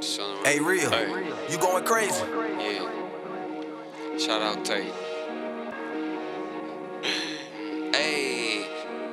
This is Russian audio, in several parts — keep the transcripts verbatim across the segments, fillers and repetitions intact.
Hey, real, Hey. you going crazy? Yeah. Shout out Tate. Эй.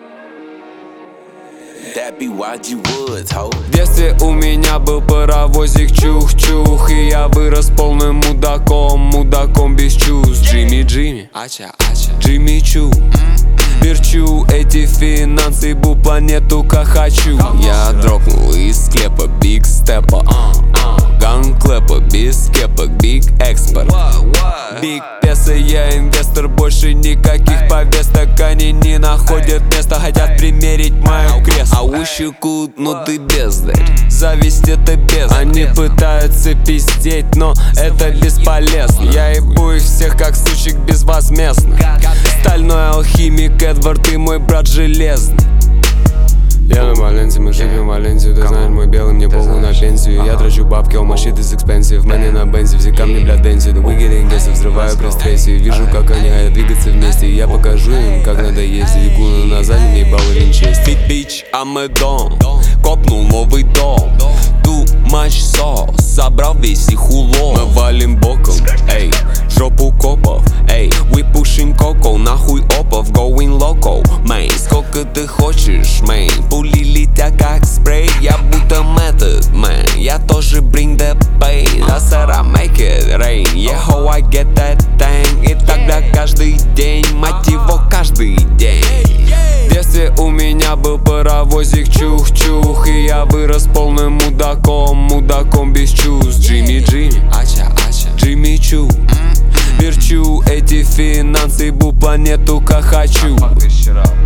That be Y G Woods, ho. В детстве у меня был паровозик чух-чух, и я вырос полным мудаком, мудаком без чувств. Джимми Джимми, Ача, ача. Джимми Чу. Верчу эти финансы, бу планету как хочу. Я дропнул из склепа биг степа, ганклепа, без кепок, биг экспорт. Биг песо, я инвестор, больше никаких повесток. Они не находят места, хотят примерить мою крест. I wish you could, но ты бездарь. Зависть это бездарь. Они пытаются пиздеть, но это бесполезно. Я ебу их всех как сучек безвозмездно. Стальной алхимик Эдвард и мой брат железный. Я на Маленте, мы живем в Валенсию. Ты знаешь, мой белый, мне похуй на пенсию. Я трачу бабки, all my shit is expensive. В мене на бензе, все камни, бля, дэнси. The wicked ингессы, взрываю пресс-трейси. Вижу, как они хотят двигаться вместе. Я покажу им, как надо ездить. Гуну на заднем, ебал винчесть. Fit bitch, I'm a don. Копнул новый дом. Too much sauce, собрал весь их улов. Мы валим боком, эй, жопу копов, эй. We pushing coco, нахуй опов, going loco, мэй. Сколько ты хочешь, мэй? Пули летят как спрей, я будто метод, мэн. Я тоже bring the pain, I said I make it rain. Yeah, how I get that thing. И тогда каждый день, мать его, каждый день. В детстве у меня был паровозик чух-чух, и я вырос полным мудаком, мудаком без чувств. Джимми Джимми, Ача, ача. Джимми Чу. Верчу эти финансы, бу планету как хочу.